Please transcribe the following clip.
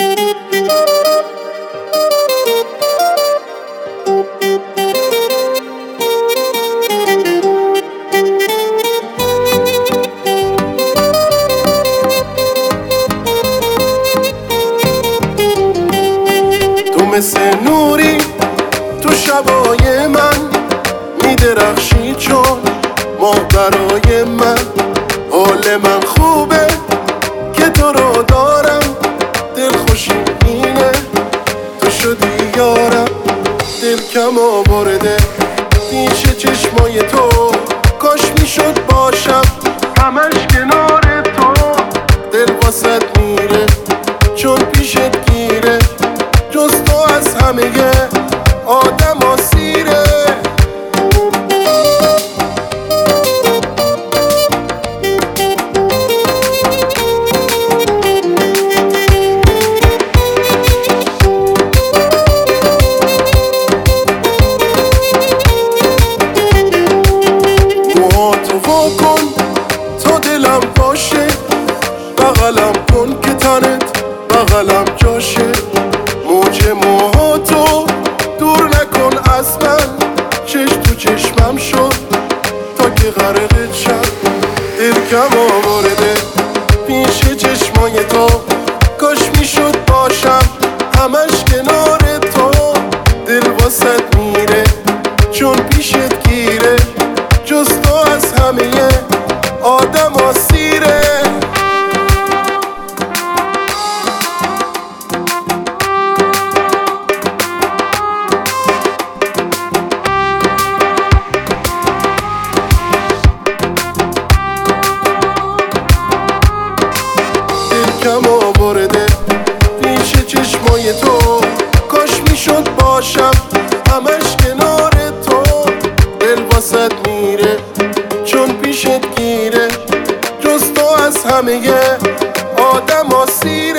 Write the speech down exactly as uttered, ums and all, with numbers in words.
تو مثل نوری تو شبای من میدرخشی، چون ماه برای من. حال من خوبه که تو رو دارم، دل خوشی اینه تو شدی یارم. دل کم آورده پیش چشمای تو، کاش میشد باشم همش کنار تو. دل واسد میره چون پیشت گیره، جز تو از همه آدم ها سیره. موهاتو وا کن تا دلم باشه، بغلم کن که تنت بغلم جاشه. موج موهاتو دور نکن از من، چشم تو چشمم شد تا که غرقت شم. دل کم آورده پیش چشمای تو، کاش میشد باشم همش کنار تو. دل واسد میره چون پیشت گیره، جز تو از همه آدم ها سیره. کم آورده پیش چشمای تو، کاش میشد باشم همش کنار تو. دل واسد میره چون پیشت گیره، جز تو از همه آدم ها سیره.